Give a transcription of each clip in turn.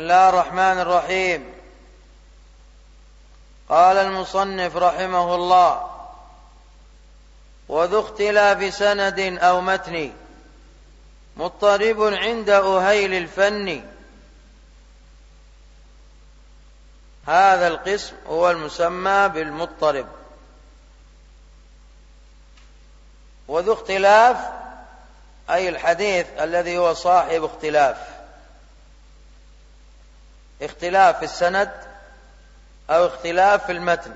الله الرحمن الرحيم. قال المصنف رحمه الله: وذو اختلاف سند أو متن مضطرب عند أهيل الفن. هذا القسم هو المسمى بالمضطرب. وذو اختلاف أي الحديث الذي هو صاحب اختلاف في السند أو اختلاف في المتن،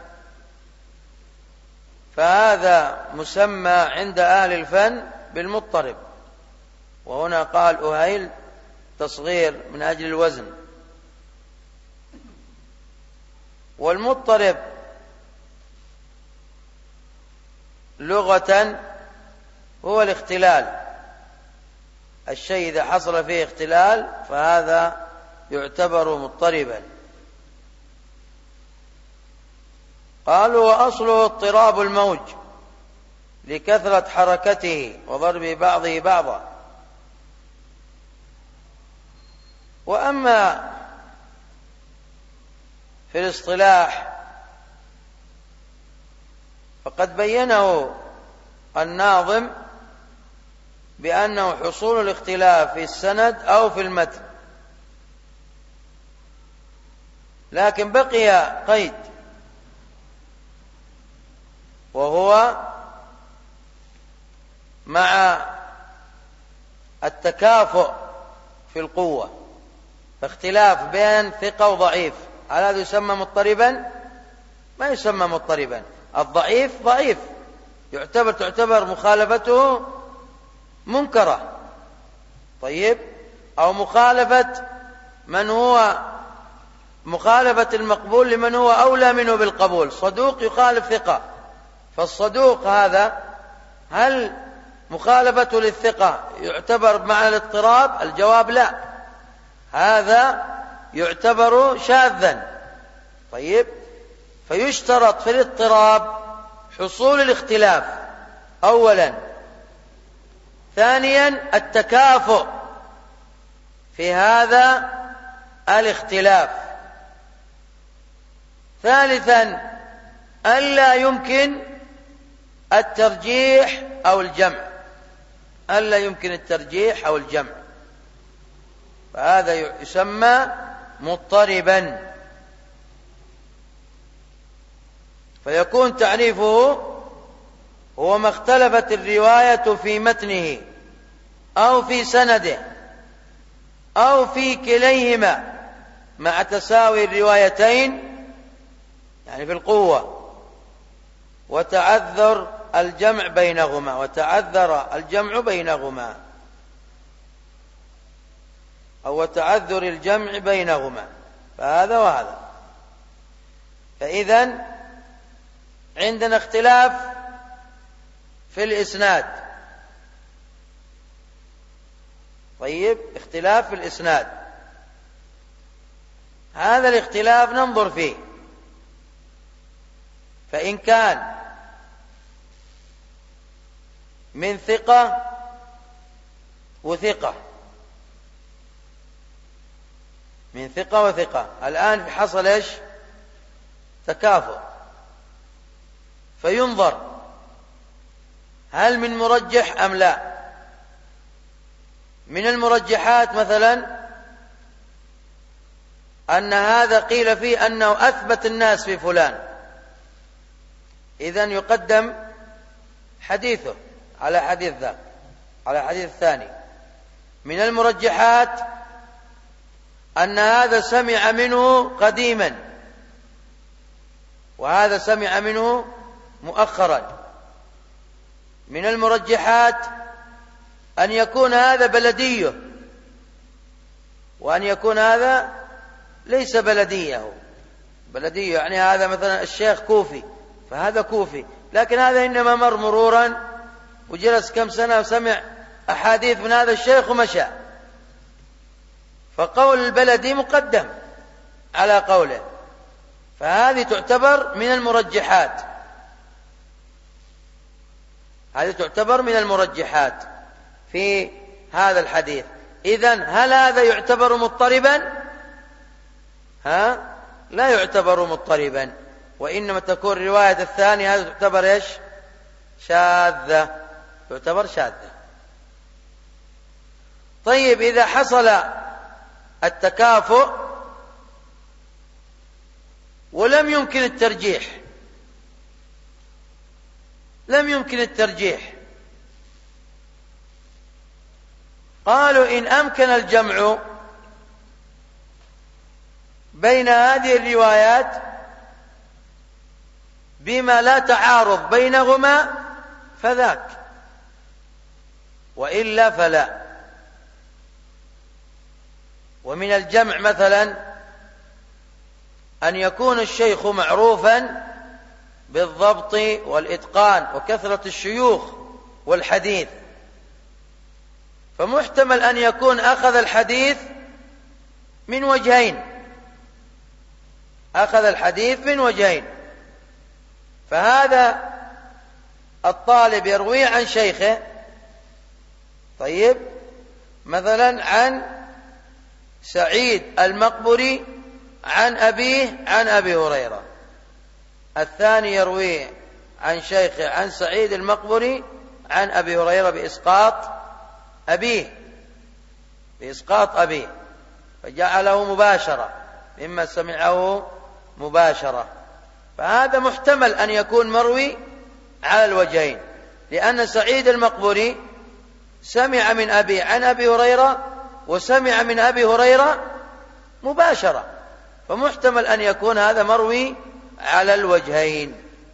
فهذا مسمى عند أهل الفن بالمضطرب. وهنا قال أهيل تصغير من أجل الوزن. والمضطرب لغة هو الاختلال، الشيء إذا حصل فيه اختلال فهذا يعتبر مضطربا. قالوا: وأصله اضطراب الموج لكثرة حركته وضرب بعضه بعضا. وأما في الاصطلاح فقد بينه الناظم بأنه حصول الاختلاف في السند أو في المتن، لكن بقي قيد، وهو مع التكافؤ في القوة، فاختلاف بين ثقة وضعيف، هل هذا يسمى مضطربا؟ ما يسمى مضطربا. الضعيف ضعيف، تعتبر مخالفته منكرة، طيب، أو مخالفة المقبول لمن هو أولى منه بالقبول. صدوق يخالف ثقة، فالصدوق هذا هل مخالفته للثقة يعتبر مع الاضطراب؟ الجواب لا، هذا يعتبر شاذا. طيب، فيشترط في الاضطراب حصول الاختلاف أولا، ثانيا التكافؤ في هذا الاختلاف، ثالثا ألا يمكن الترجيح أو الجمع، فهذا يسمى مضطربا. فيكون تعريفه هو ما اختلفت الرواية في متنه أو في سنده أو في كليهما مع تساوي الروايتين، يعني في القوة، وتعذر الجمع بينهما، أو تعذر الجمع بينهما، فهذا وهذا. فإذن عندنا اختلاف في الإسناد، طيب، اختلاف في الإسناد، هذا الاختلاف ننظر فيه، فإن كان من ثقة وثقة، الآن حصل إيش؟ تكافؤ، فينظر هل من مرجح أم لا. من المرجحات مثلا أن هذا قيل فيه أنه أثبت الناس في فلان، إذن يقدم حديثه على حديث ذاك، على حديث الثاني. من المرجحات أن هذا سمع منه قديما وهذا سمع منه مؤخرا. من المرجحات أن يكون هذا بلديه وأن يكون هذا ليس بلديه، يعني هذا مثلا الشيخ كوفي، فهذا كوفي، لكن هذا إنما مر مرورا وجلس كم سنة وسمع أحاديث من هذا الشيخ ومشى، فقول البلدي مقدم على قوله، فهذه تعتبر من المرجحات، في هذا الحديث. إذن هل هذا يعتبر مضطربا؟ لا يعتبر مضطربا، وإنما تكون رواية الثانية هذا تعتبر إيش؟ شاذة، تعتبر شاذة. طيب إذا حصل التكافؤ ولم يمكن الترجيح، قالوا إن أمكن الجمع بين هذه الروايات بما لا تعارض بينهما فذاك، وإلا فلا. ومن الجمع مثلا أن يكون الشيخ معروفا بالضبط والإتقان وكثرة الشيوخ والحديث، فمحتمل أن يكون أخذ الحديث من وجهين، فهذا الطالب يروي عن شيخه، طيب مثلا عن سعيد المقبري عن أبيه عن أبي هريرة، الثاني يروي عن شيخه عن سعيد المقبري عن أبي هريرة بإسقاط أبيه، فجعله مباشرة مما سمعه مباشرة، فهذا محتمل أن يكون مروي على الوجهين، لأن سعيد المقبري سمع من أبي عن أبي هريرة وسمع من أبي هريرة مباشرة، فمحتمل أن يكون هذا مروي على الوجهين.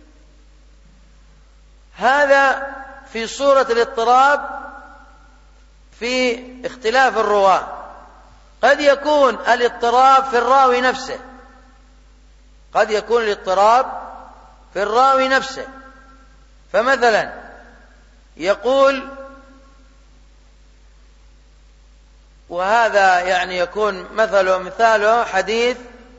هذا في صورة الاضطراب في اختلاف الرواة. قد يكون الاضطراب في الراوي نفسه، فمثلا يقول، وهذا يعني يكون مثاله حديث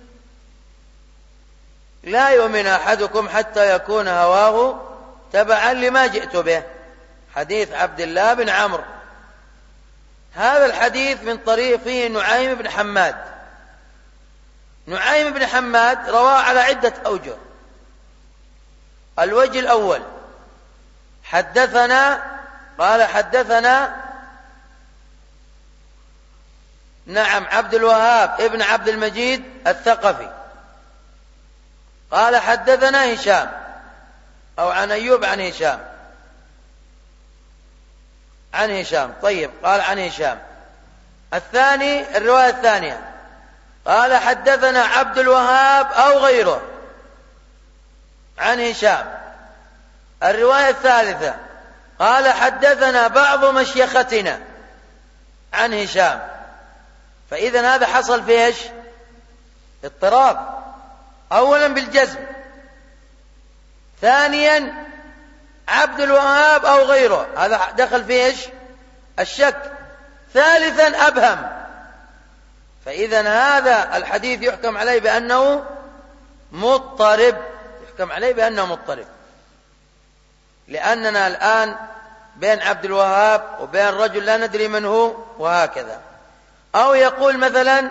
لا يؤمن أحدكم حتى يكون هواه تبعا لما جئت به، حديث عبد الله بن عمرو. هذا الحديث من طريقه نعيم بن حماد رواه على عدة أوجه. الوجه الأول قال حدثنا عبد الوهاب ابن عبد المجيد الثقفي قال حدثنا هشام، أو عن أيوب عن هشام طيب، قال عن هشام. الرواية الثانية قال حدثنا عبد الوهاب أو غيره عن هشام. الرواية الثالثة قال حدثنا بعض مشيختنا عن هشام. فإذا هذا حصل فيه ايش؟ اضطراب، أولا بالجزم، ثانيا عبد الوهاب أو غيره، هذا دخل فيه ايش؟ الشك، ثالثا أبهم. فإذا هذا الحديث يحكم عليه بأنه مضطرب، لأننا الآن بين عبد الوهاب وبين رجل لا ندري من هو، وهكذا. أو يقول مثلا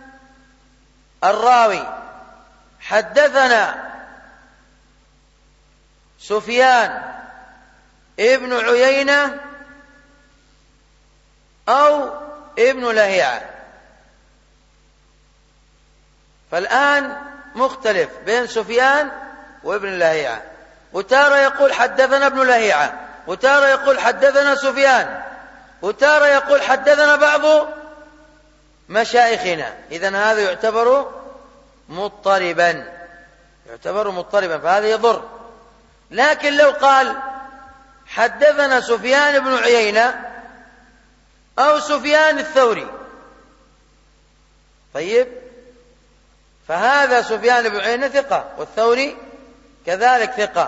الراوي حدثنا سفيان ابن عيينة أو ابن لهيعة، فالآن مختلف بين سفيان وابن لهيعة، وتارة يقول حدثنا ابن لهيعة، وتارة يقول حدثنا سفيان، وتارة يقول حدثنا بعض مشايخنا. إذن هذا يعتبر مضطربا، فهذا يضر. لكن لو قال حدثنا سفيان بن عيينة أو سفيان الثوري، طيب، فهذا سفيان بن عيينة ثقة والثوري كذلك ثقة،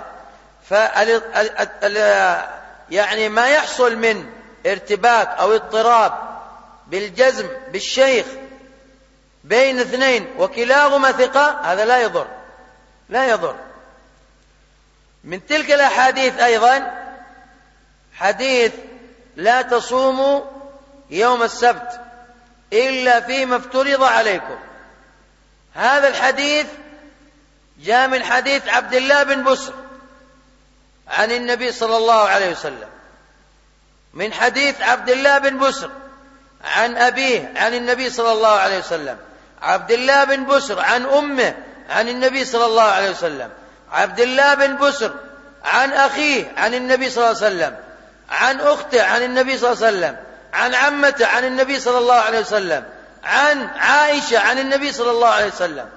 يعني ما يحصل من ارتباك أو اضطراب بالجزم بالشيخ بين اثنين وكلاهما ثقة، هذا لا يضر. من تلك الأحاديث أيضا حديث لا تصوموا يوم السبت إلا فيما افترض عليكم، هذا الحديث جاء من حديث عبد الله بن بسر عن النبي صلى الله عليه وسلم، من حديث عبد الله بن بسر عن أبيه عن النبي صلى الله عليه وسلم، عبد الله بن بسر عن أمه عن النبي صلى الله عليه وسلم، عبد الله بن بسر عن أخيه عن النبي صلى الله عليه وسلم، عن أخته عن النبي صلى الله عليه وسلم، عن عمته عن النبي صلى الله عليه وسلم، عن عائشة عن النبي صلى الله عليه وسلم،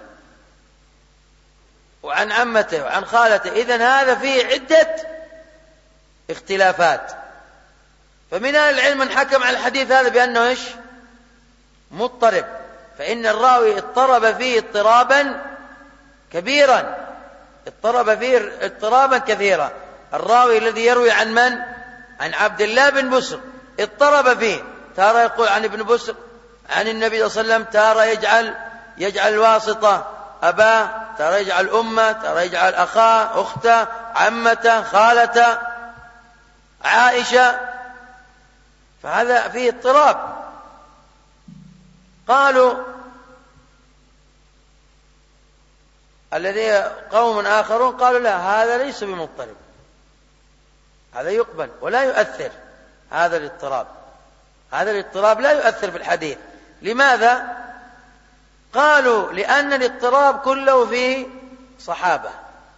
وعن عمته وعن خالته. إذن هذا فيه عدة اختلافات. فمن أهل العلم من حكم على الحديث هذا بأنه إيش؟ مضطرب، فإن الراوي اضطرب فيه اضطرابا كبيرا، اضطرب فيه اضطرابا كثيرا. الراوي الذي يروي عن من؟ عن عبد الله بن بسر اضطرب فيه، تارة يقول عن ابن بسر عن النبي صلى الله عليه وسلم، تارة يجعل واسطة أباه، تارة يجعل أمه، تارة يجعل أخاه، أخته، عمته، خالته، عائشة، فهذا فيه اضطراب. قالوا الذي قوم آخرون قالوا لا، هذا ليس بمضطرب، هذا يقبل ولا يؤثر. هذا الاضطراب لا يؤثر في الحديث. لماذا؟ قالوا لأن الاضطراب كله فيه صحابة.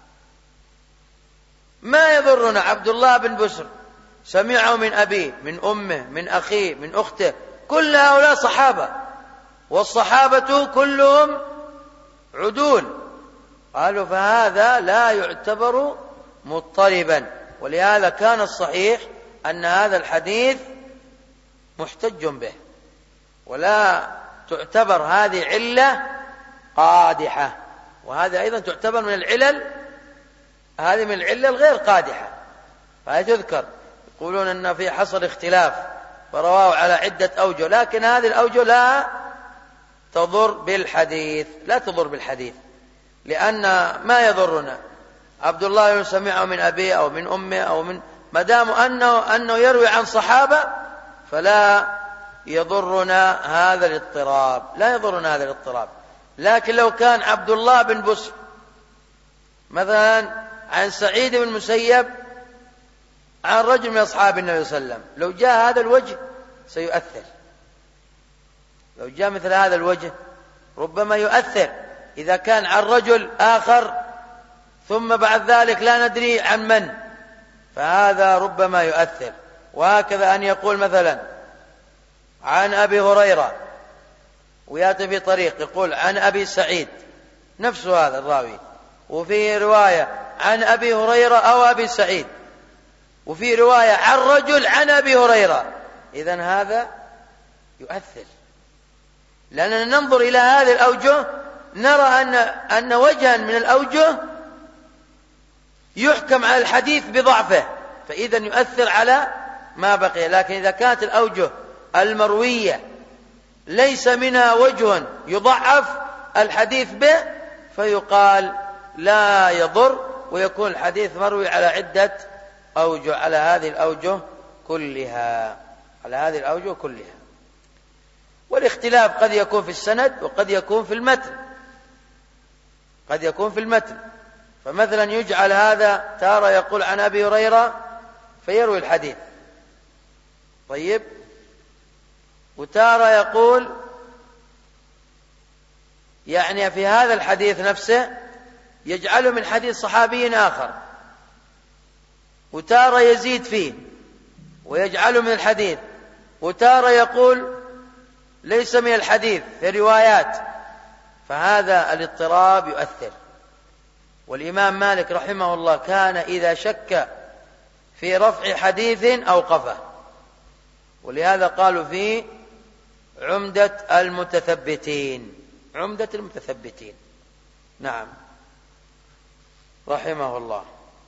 ما يضرنا عبد الله بن بسر سمعه من أبيه، من أمه، من أخيه، من أخته، كل هؤلاء صحابة، والصحابة كلهم عدول. قالوا فهذا لا يعتبر مضطربا، ولهذا كان الصحيح أن هذا الحديث محتج به، ولا تعتبر هذه علة قادحة. وهذا أيضا تعتبر من العلل، هذه من العلة الغير قادحة، فهي تذكر. يقولون أن في حصل اختلاف فرواه على عدة أوجه، لكن هذه الأوجه لا تضر بالحديث، لأن ما يضرنا عبد الله سمعه من أبيه أو من أمه أو من، ما دام أنه يروي عن صحابة فلا يضرنا هذا الاضطراب. لكن لو كان عبد الله بن بسر مثلا عن سعيد بن المسيب عن رجل من أصحاب النبي صلى الله عليه وسلم، لو جاء هذا الوجه سيؤثر، لو جاء مثل هذا الوجه ربما يؤثر. إذا كان عن رجل آخر ثم بعد ذلك لا ندري عن من، فهذا ربما يؤثر. وهكذا أن يقول مثلا عن أبي هريرة ويأتي في طريق يقول عن أبي سعيد، نفس هذا الراوي، وفي رواية عن أبي هريرة أو أبي سعيد، وفي رواية عن رجل عن أبي هريرة، إذن هذا يؤثر. لأننا ننظر إلى هذه الأوجه نرى أن وجها من الأوجه يحكم على الحديث بضعفه، فإذن يؤثر على ما بقي. لكن إذا كانت الأوجه المروية ليس منها وجه يضعف الحديث به فيقال لا يضر، ويكون الحديث مروي على عدة أوجه، على هذه الأوجه كلها. والاختلاف قد يكون في السند وقد يكون في المتن، فمثلا يجعل هذا تارة يقول عن أبي هريرة فيروي الحديث، طيب، وتارة يقول يعني في هذا الحديث نفسه يجعله من حديث صحابي آخر، وتارة يزيد فيه ويجعله من الحديث، وتارة يقول ليس من الحديث في روايات، فهذا الاضطراب يؤثر. والإمام مالك رحمه الله كان إذا شك في رفع حديث أوقفه، ولهذا قالوا فيه عمدة المتثبتين. نعم، رحمه الله.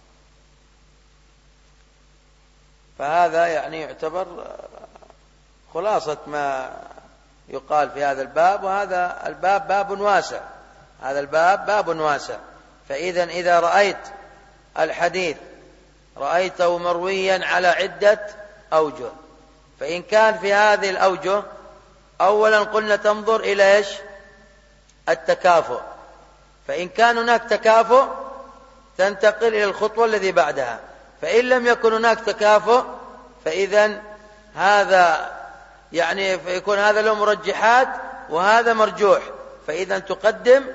فهذا يعني يعتبر خلاصة ما يقال في هذا الباب، وهذا الباب باب واسع. فإذا إذا رأيت الحديث رأيته مرويا على عدة أوجه، فإن كان في هذه الأوجه أولا قلنا تنظر إلى إيش؟ التكافؤ، فإن كان هناك تكافؤ تنتقل إلى الخطوة الذي بعدها، فإن لم يكن هناك تكافؤ فإذا هذا يعني فيكون هذا له مرجحات وهذا مرجوح، فإذا تقدم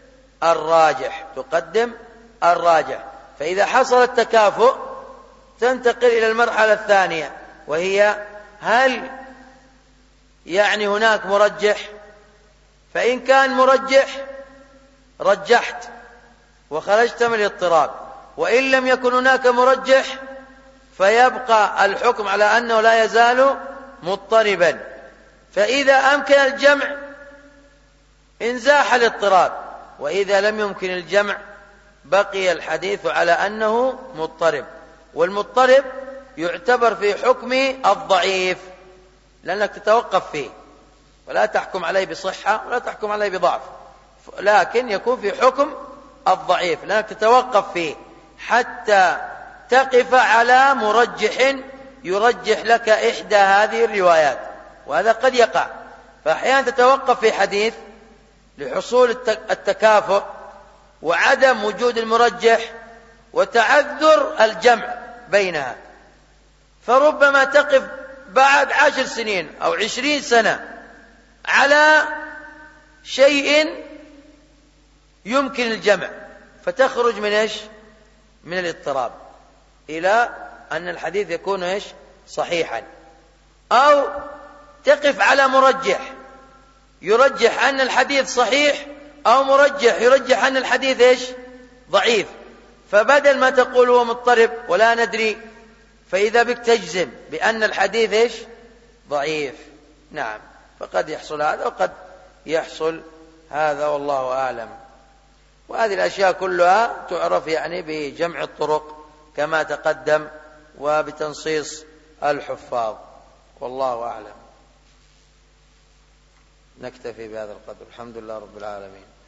الراجح. فإذا حصل التكافؤ تنتقل إلى المرحلة الثانية، وهي هل يعني هناك مرجح؟ فإن كان مرجح رجحت وخرجت من الاضطراب، وإن لم يكن هناك مرجح فيبقى الحكم على أنه لا يزال مضطربا. فإذا أمكن الجمع انزاح الاضطراب، وإذا لم يمكن الجمع بقي الحديث على أنه مضطرب. والمضطرب يعتبر في حكم الضعيف، لأنك تتوقف فيه ولا تحكم عليه بصحة ولا تحكم عليه بضعف، لكن يكون في حكم الضعيف لأنك تتوقف فيه حتى تقف على مرجح يرجح لك إحدى هذه الروايات، وهذا قد يقع. فأحيانا تتوقف في حديث لحصول التكافؤ وعدم وجود المرجح وتعذر الجمع بينها، فربما تقف بعد 10 سنين أو 20 سنة على شيء يمكن الجمع، فتخرج من إيش؟ من الاضطراب إلى أن الحديث يكون إيش؟ صحيحا. أو تقف على مرجح يرجح أن الحديث صحيح، أو مرجح يرجح أن الحديث إيش؟ ضعيف، فبدل ما تقول هو مضطرب ولا ندري، فإذا بك تجزم بأن الحديث إيش؟ ضعيف. نعم، فقد يحصل هذا وقد يحصل هذا، والله أعلم. وهذه الأشياء كلها تعرف يعني بجمع الطرق كما تقدم وبتنصيص الحفاظ، والله أعلم. نكتفي بهذا القدر، الحمد لله رب العالمين.